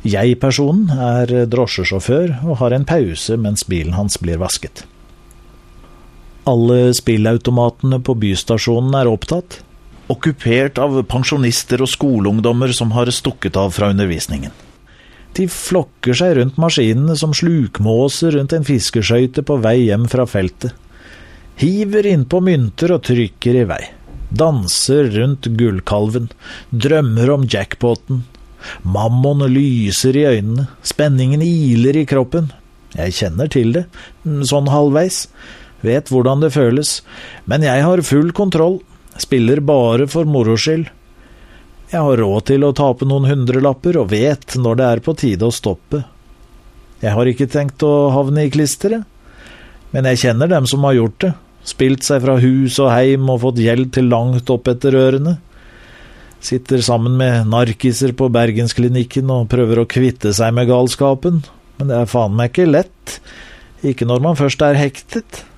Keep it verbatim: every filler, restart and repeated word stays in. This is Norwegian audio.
Jeg-personen er drosjesjåfør og har en pause mens bilen hans blir vasket. Alle spillautomatene på bystasjonen er opptatt, okkupert av pensjonister og skoleungdommer som har stukket av fra undervisningen. De flokker seg rundt maskinene som slukmåser rundt en fiskeskøyte på vei hjem fra feltet. Hiver innpå mynter og trykker i vei. Danser rundt gullkalven, drømmer om jackpoten. Mammon lyser i øynene, spenningen iler i kroppen. Jeg kjenner til det, sånn halvveis. Vet hvordan det føles, men jeg har full kontroll, spiller bare for moroskyld. Jeg har råd til å tape noen hundrelapper og vet når det er på tide å stoppe. Jeg har ikke tenkt å havne i klisteret, men jeg kjenner dem som har gjort det, spilt seg fra hus og heim og fått gjeld til langt opp etter ørene. Sitter sammen med narkiser på Bergensklinikken og prøver å kvitte seg med galskapen, men det er faen meg ikke lett, ikke når man først er hektet.